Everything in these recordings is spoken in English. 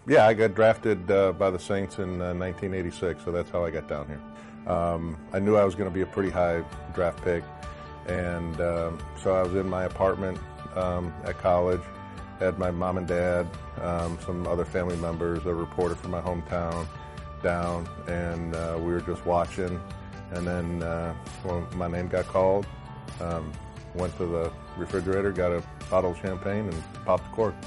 Yeah, I got drafted by the Saints in 1986, so that's how I got down here. I knew I was going to be a pretty high draft pick, and so I was in my apartment at college, had my mom and dad, some other family members, a reporter from my hometown down, and we were just watching, and then when my name got called, went to the refrigerator, got a bottle of champagne, and popped the cork.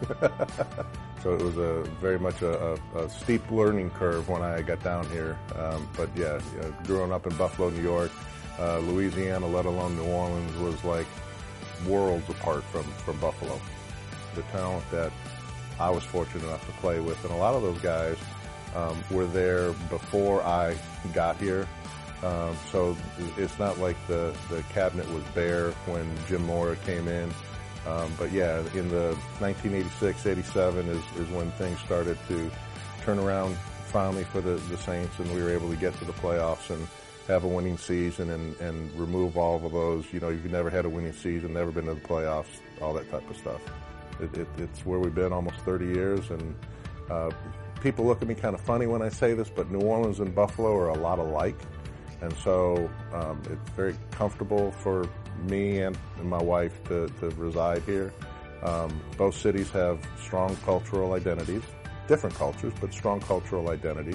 So it was very much a steep learning curve when I got down here. But yeah, growing up in Buffalo, New York, Louisiana, let alone New Orleans, was like worlds apart from Buffalo. The talent that I was fortunate enough to play with, and a lot of those guys were there before I got here. So it's not like the cabinet was bare when Jim Mora came in. But yeah, in the 1986-87 is when things started to turn around finally for the Saints, and we were able to get to the playoffs and have a winning season and remove all of those, you've never had a winning season, never been to the playoffs, all that type of stuff. It's where we've been almost 30 years, and people look at me kind of funny when I say this, but New Orleans and Buffalo are a lot alike, and so it's very comfortable for me and my wife to reside here. Both cities have strong cultural identities, different cultures, but strong cultural identities.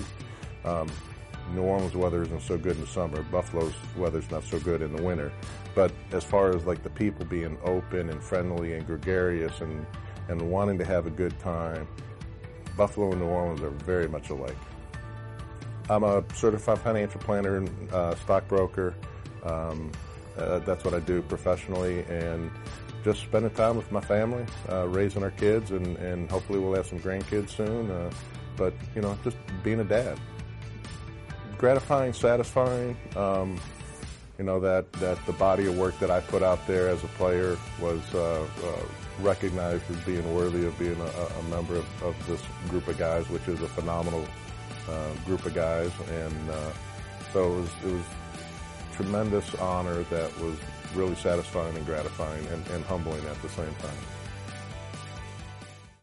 New Orleans weather isn't so good in the summer. Buffalo's weather's not so good in the winter. But as far as like the people being open and friendly and gregarious and wanting to have a good time, Buffalo and New Orleans are very much alike. I'm a certified financial planner and stockbroker. That's what I do professionally, and just spending time with my family, raising our kids, and hopefully we'll have some grandkids soon. But just being a dad, gratifying, satisfying. That the body of work that I put out there as a player was recognized as being worthy of being a member of this group of guys, which is a phenomenal group of guys, and so it was tremendous honor that was really satisfying and gratifying and humbling at the same time.